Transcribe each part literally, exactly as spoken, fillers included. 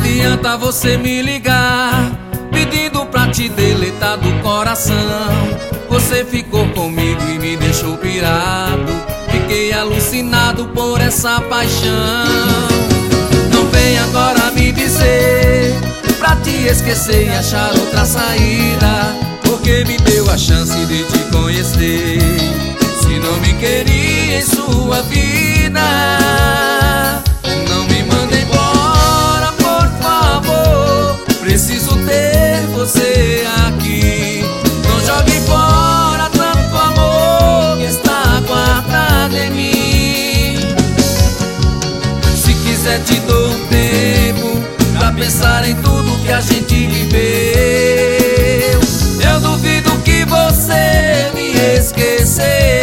adianta você me ligar pedindo pra te deletar do coração. Você ficou comigo e me deixou pirado. Fiquei alucinado por essa paixão. Não vem agora me dizer pra te esquecer e achar outra saída, porque me deu a chance de te conhecer. Se não me queria em sua vida, não me manda embora, por favor. Preciso ter você aqui. Não jogue fora tanto amor que está guardado em mim. Se quiser te dou um tempo pra pensar em tudo que a gente viveu. Eu duvido que você me esqueceu.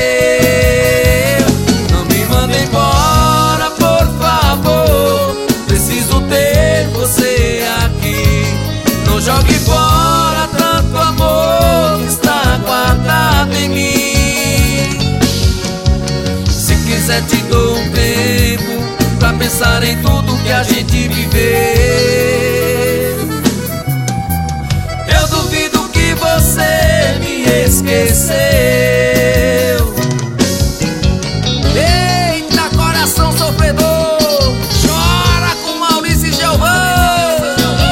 Não me manda embora, por favor. Preciso ter você aqui. Não jogue fora tanto amor que está guardado em mim. Se quiser te dou um tempo pra pensar em tudo que a gente viveu. Eu duvido que você me esqueceu. Eita, coração sofredor, chora com Maurício e Giovanni.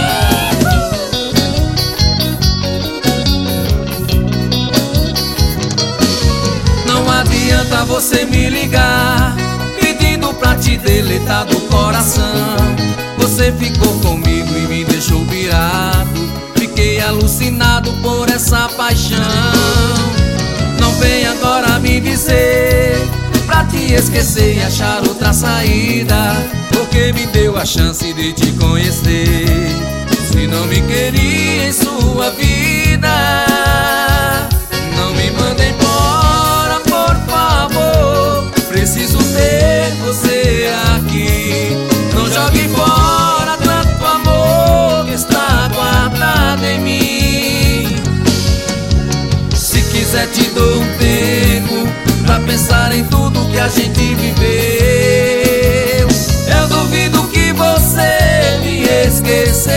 Não adianta você me ligar pedindo pra te deletar do coração. Você ficou comigo e me deixou pirado. Fiquei alucinado por essa paixão. Não vem agora me dizer pra te esquecer e achar outra saída, porque me deu a chance de te conhecer. Se não me queria em sua vida, não me manda embora, por favor. Preciso ter você aqui. Não jogue fora tanto amor que está guardado em mim. Se quiser te dou um tempo pra pensar em tudo que a gente viveu. Eu duvido que você me esqueceu.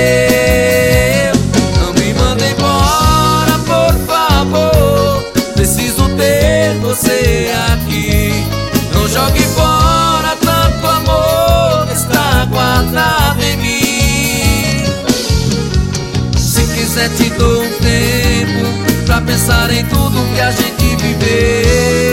Não me manda embora, por favor. Preciso ter você aqui. Não jogue fora tanto amor que está guardado em mim. Se quiser te dou um tempo pra pensar em tudo que a gente viveu.